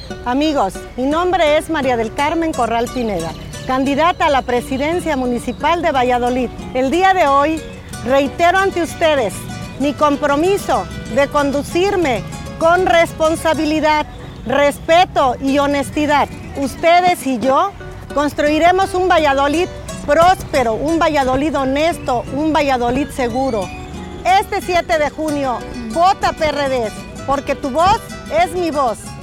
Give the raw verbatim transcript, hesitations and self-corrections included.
Amigos, mi nombre es María del Carmen Corral Pineda, candidata a la presidencia municipal de Valladolid. El día de hoy reitero ante ustedes mi compromiso de conducirme con responsabilidad, respeto y honestidad. Ustedes y yo construiremos un Valladolid próspero, un Valladolid honesto, un Valladolid seguro. Este siete de junio, vota P R D, porque tu voz es mi voz.